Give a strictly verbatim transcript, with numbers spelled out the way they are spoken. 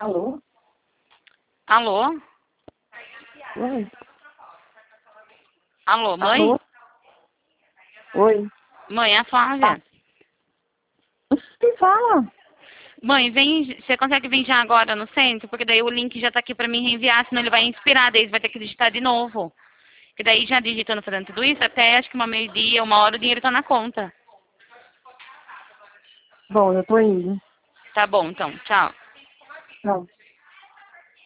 Alô? Alô? Oi? Alô, mãe? Alô? Oi? Mãe, é a Flávia. Quem fala? Mãe, vem, você consegue vir já agora no centro? Porque daí o link já tá aqui pra mim reenviar, senão ele vai inspirar, daí você vai ter que digitar de novo. Que daí já digitando, fazendo tudo isso, até acho que uma meio-dia, uma hora o dinheiro tá na conta. Bom, eu tô indo. Tá bom, então, tchau. Não.